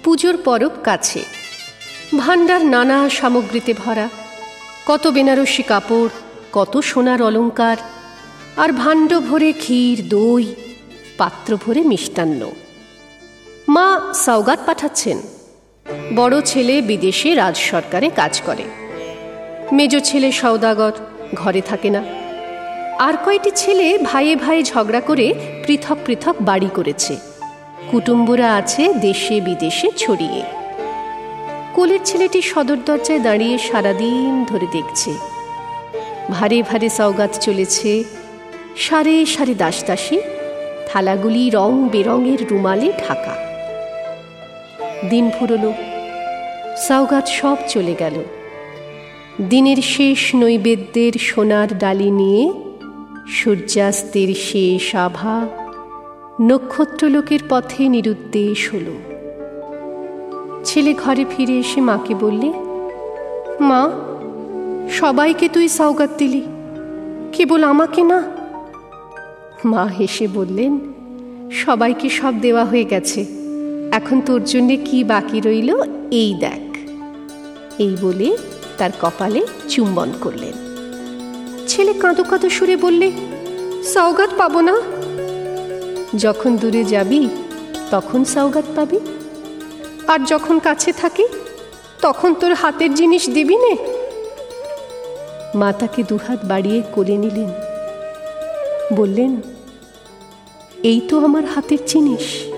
পুজোর পরব কাছে, ভাণ্ডার নানা সামগ্রীতে ভরা, কত বেনারসি কাপড়, কত সোনার অলংকার, আর ভাণ্ড ভরে ক্ষীর দই, পাত্র ভরে মিষ্টান্ন। মা সওগাত পাঠাচ্ছেন। বড় ছেলে বিদেশে রাজ সরকারে কাজ করে, মেজ ছেলে সওদাগর, ঘরে থাকে না। আর কয়টি ছেলে ভাইয়ে ভাই ঝগড়া করে পৃথক পৃথক বাড়ি করেছে, কুটুম্বরা আছে দেশে বিদেশে ছড়িয়ে। কোলের ছেলেটি সদর দরজায় দাঁড়িয়ে সারাদিন ধরে দেখছে। ভারে ভারে সওগাত চলেছে, সারে সারে দাসদাসী, থালাগুলি রং বেরঙের রুমালে ঢাকা। দিন ফুরলো, সওগাত সব চলে গেল। দিনের শেষ নৈবেদ্যের সোনার ডালি নিয়ে সূর্যাস্তের শেষ আভা নক্ষত্রলোকের পথে নিরুদ্দেশ হল। ছেলে ঘরে ফিরে এসে মাকে বললে, মা, সবাইকে তুই সওগাত দিলি, কেবল আমাকে না। মা হেসে বললেন, সবাইকে সব দেওয়া হয়ে গেছে, এখন তোর জন্যে কি বাকি রইল এই দেখ। এই বলে তার কপালে চুম্বন করলেন। ছেলে কাঁদো কাঁদো সুরে বললে, সওগাত পাবো না। যখন দূরে যাবি তখন সওগাত পাবি, আর যখন কাছে থাকি তখন তোর হাতের জিনিস দিবি নে। মা তাকে দুহাত বাড়িয়ে কোলে নিলেন, বললেন, এই তো আমার হাতের জিনিস।